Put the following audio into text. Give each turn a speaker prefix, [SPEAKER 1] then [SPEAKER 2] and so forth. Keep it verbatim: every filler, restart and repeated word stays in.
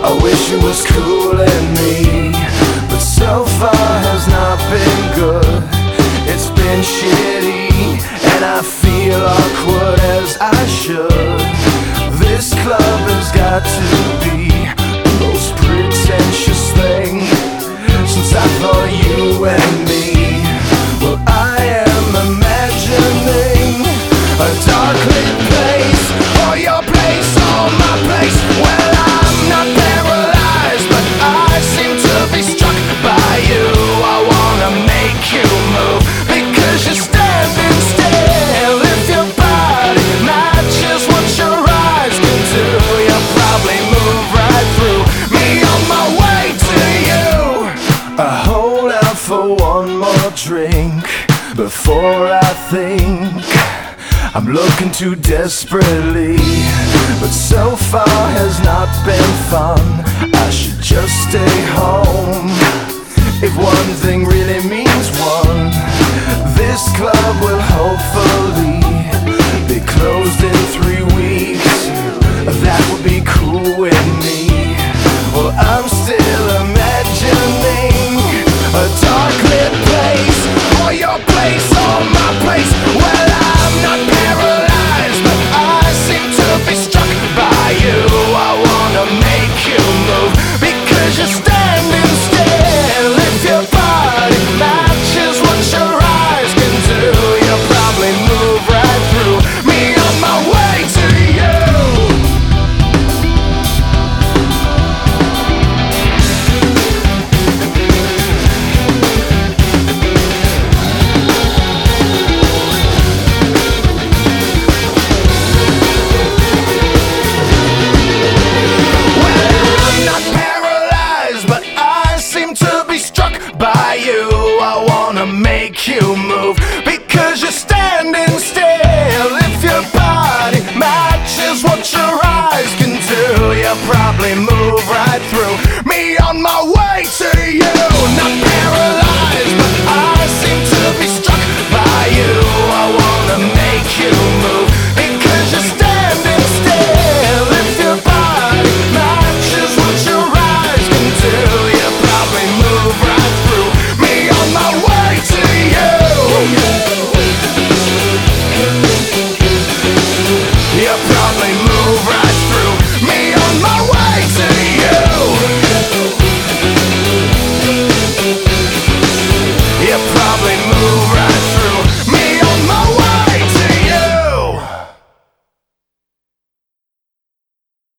[SPEAKER 1] I wish it was cooling me, but so far has not been good. It's been shitty, and I feel awkward as I should. This club has got to be the most pretentious thing since I thought you and me. Well, I am imagining a dark lit place, or your place, or my place. Well, I'm not paralyzed, but I seem to be struck by you. I wanna make you move, because you're standing still. If your body matches what your eyes can do, you'll probably move right through me on my way to you. I hold out for one more drink before I think I'm looking too desperately, but so far has not been fun. I should just stay home. If one thing really means one, this club will hopefully be closed in three weeks. That would be cool with me. Well, I'm still imagining a dark lit place, or your place, or my place. Well, I'm not paralyzed, but I seem to be struck by you. I wanna make you move, because you're standing still. If your body matches what your eyes can do, you'll probably move right through me on my way to you. By you, I wanna make you move, because you're standing still. If your body matches what your eyes can do, you'll probably move right through me on my way to you. Not paralyzed, but I seem to be struck by you. I wanna make you move, because you're standing still. If your body matches what your eyes can do, you'll probably move right through me on my way to you.